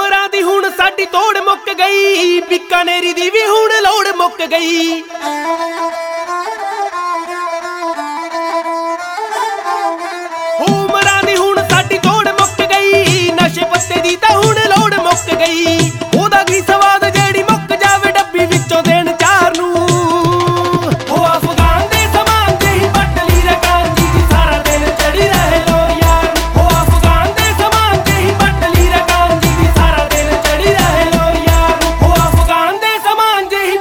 ਉਮਰਾਂ ਦੀ ਹੁਣ ਸਾਡੀ ਤੋੜ ਮੁੱਕ ਗਈ, ਬੀਕਾਨੇਰੀ ਦੀ ਵੀ ਹੁਣ ਲੋੜ ਮੁੱਕ ਗਈ। ਉਮਰਾਂ ਦੀ ਹੁਣ ਸਾਡੀ ਤੋੜ ਮੁੱਕ ਗਈ, ਨਸ਼ੇ ਪੱਤੇ ਦੀ ਤਾਂ ਹੁਣ ਲੋੜ ਮੁੱਕ ਗਈ। ਉਹਦਾ ਕੀ ਸਵਾਦ ਜਿਹੜੀ ਮੁੱਕ ਜਾਵੇ ਡੱਬੀ ਵਿੱਚੋਂ ਦੇਣ ਚਾਰ ਨੂੰ। ਉਹ ਅਫਗਾਨ ਦੇ ਸਮਾਨ ਜਿਹੀ ਬੱਟਲੀ ਰਕਾਨ ਜੀ ਦੀ ਸਾਰਾ ਦਿਨ ਚੜੀ ਰਹੇ ਲੋਰ ਯਾਰ। ਉਹ ਅਫਗਾਨ ਦੇ ਸਮਾਨ ਜਿਹੀ ਬੱਟਲੀ ਰਕਾਨ ਜੀ ਦੀ ਸਾਰਾ ਦਿਨ ਚੜੀ ਰਹੇ ਲੋਰ ਯਾਰ। ਉਹ ਅਫਗਾਨ ਦੇ ਸਮਾਨ ਜਿਹੀ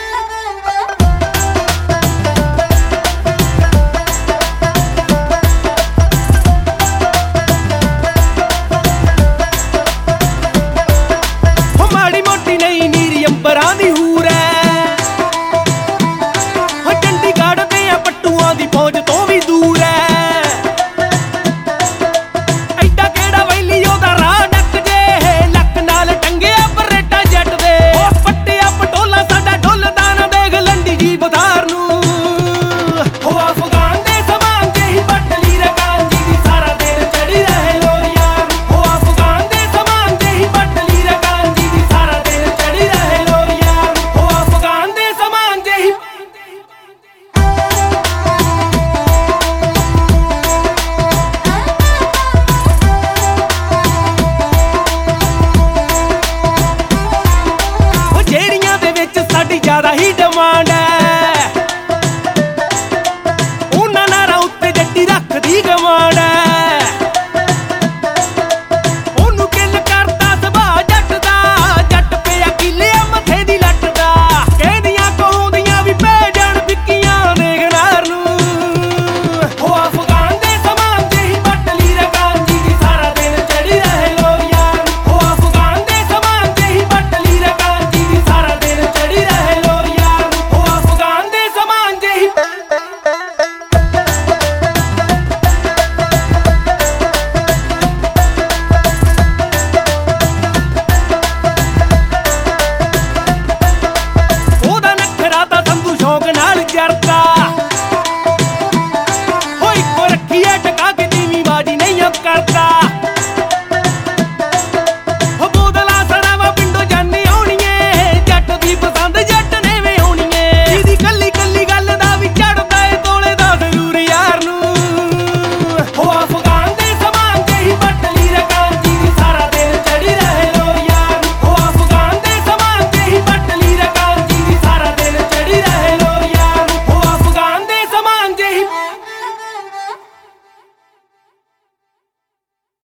ਮਾੜੀ ਮੋਟੀ ਨਹੀਂ ਨੀਰੀ ਅੰਬਰਾਂ ਦੀ ਹੂਰ ਐ। ਚੰਡੀਗੜ੍ਹ ਦੇ ਆ ਪੱਟੂਆਂ ਦੀ ਪਹੁੰਚ ਤੋਂ ਵੀ ਦੂਰ ਐ। ਐਡਾ ਕਿਹੜਾ ਵੈਲੀ ਉਹਦਾ ਰਾਹ ਡੱਕ ਜੇ, ਲੱਕ ਨਾਲ ਟੰਗਿਆ ਬਰੇਟਾ ਜੱਟ ਦੇ। ਉਹ ਪੱਟਿਆ ਪਟੋਲਾ ਸਾਡਾ ਢੁੱਲਦਾ ਨਾ ਦੇਖ ਲੰਡੀ ਜੀ ਬਧਾਰ ਨੂੰ। ਉਹ ਅਫਗਾਨ ਦੇ ਸਮਾਨ ਜਿਹੀ ਬੱਟਲੀ ਰਕਾਨ ਜੀ ਦੀ ਸਾਰਾ ਦਿਨ ਚੜੀ ਰਹੇ ਲੋਰ ਯਾਰ। ਉਹ ਅਫਗਾਨ ਦੇ ਸਮਾਨ ਜਿਹੀ ਬੱਟਲੀ ਰਕਾਨ ਜੀ ਦੀ ਸਾਰਾ ਦਿਨ ਚੜੀ ਰਹੇ ਲੋਰ ਯਾਰ। ਉਹ ਅਫਗਾਨ ਦੇ ਸਮਾਨ ਜਿਹੀ ਉਹ ਜਿਹੜੀਆਂ ਦੇ ਵਿੱਚ ਸਾਡੀ ਜ਼ਿਆਦਾ ਹੀ ਡਿਮਾਂਡ ਐ, ਉਹਨਾਂ ਨਾਰਾਂ ਉੱਤੇ ਜੱਟੀ ਰੱਖਦੀ ਗਵਾਂਡ।